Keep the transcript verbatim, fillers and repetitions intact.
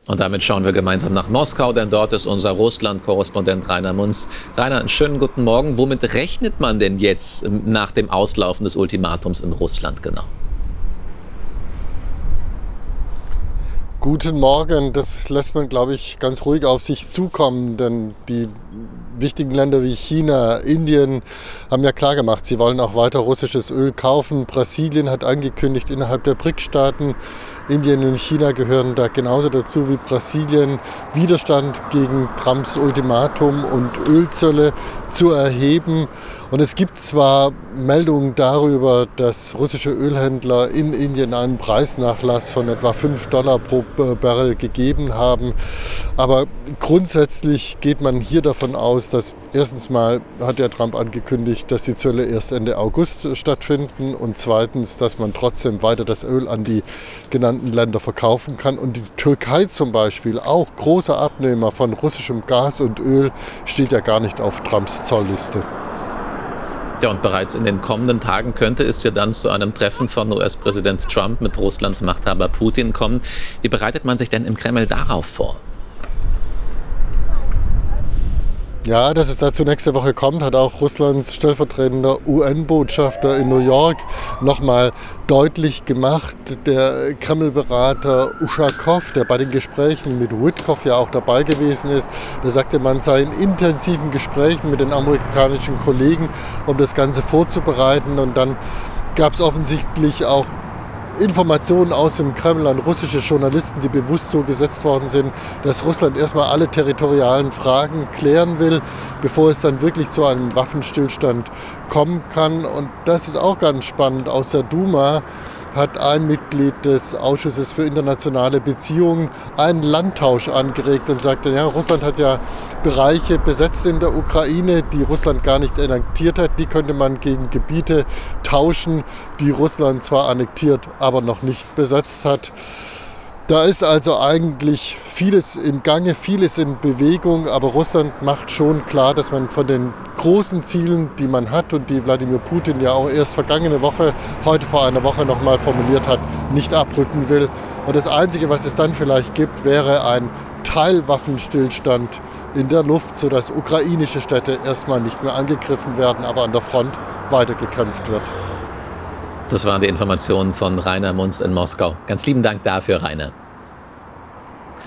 Und damit schauen wir gemeinsam nach Moskau, denn dort ist unser Russland-Korrespondent Rainer Munz. Rainer, einen schönen guten Morgen. Womit rechnet man denn jetzt nach dem Auslaufen des Ultimatums in Russland genau? Guten Morgen, das lässt man, glaube ich, ganz ruhig auf sich zukommen, denn die wichtigen Länder wie China, Indien haben ja klargemacht, sie wollen auch weiter russisches Öl kaufen. Brasilien hat angekündigt, innerhalb der B R I C-Staaten, Indien und China gehören da genauso dazu wie Brasilien, Widerstand gegen Trumps Ultimatum und Ölzölle zu erheben. Und es gibt zwar Meldungen darüber, dass russische Ölhändler in Indien einen Preisnachlass von etwa fünf Dollar pro Barrel gegeben haben, aber grundsätzlich geht man hier davon aus, dass erstens mal hat der Trump angekündigt, dass die Zölle erst Ende August stattfinden und zweitens, dass man trotzdem weiter das Öl an die genannten Länder verkaufen kann. Und die Türkei zum Beispiel, auch großer Abnehmer von russischem Gas und Öl, steht ja gar nicht auf Trumps Zollliste. Ja, und bereits in den kommenden Tagen könnte es ja dann zu einem Treffen von U S-Präsident Trump mit Russlands Machthaber Putin kommen. Wie bereitet man sich denn im Kreml darauf vor? Ja, dass es dazu nächste Woche kommt, hat auch Russlands stellvertretender U N-Botschafter in New York nochmal deutlich gemacht. Der Kreml-Berater Uschakow, der bei den Gesprächen mit Witkow ja auch dabei gewesen ist, der sagte, man sei in intensiven Gesprächen mit den amerikanischen Kollegen, um das Ganze vorzubereiten. Und dann gab es offensichtlich auch Informationen aus dem Kreml an russische Journalisten, die bewusst so gesetzt worden sind, dass Russland erstmal alle territorialen Fragen klären will, bevor es dann wirklich zu einem Waffenstillstand kommen kann. Und das ist auch ganz spannend. Aus der Duma hat ein Mitglied des Ausschusses für internationale Beziehungen einen Landtausch angeregt und sagte, ja, Russland hat ja Bereiche besetzt in der Ukraine, die Russland gar nicht annektiert hat. Die könnte man gegen Gebiete tauschen, die Russland zwar annektiert, aber noch nicht besetzt hat. Da ist also eigentlich vieles im Gange, vieles in Bewegung, aber Russland macht schon klar, dass man von den großen Zielen, die man hat und die Wladimir Putin ja auch erst vergangene Woche, heute vor einer Woche nochmal formuliert hat, nicht abrücken will. Und das Einzige, was es dann vielleicht gibt, wäre ein Teilwaffenstillstand in der Luft, sodass ukrainische Städte erstmal nicht mehr angegriffen werden, aber an der Front weiter gekämpft wird. Das waren die Informationen von Rainer Munz in Moskau. Ganz lieben Dank dafür, Rainer.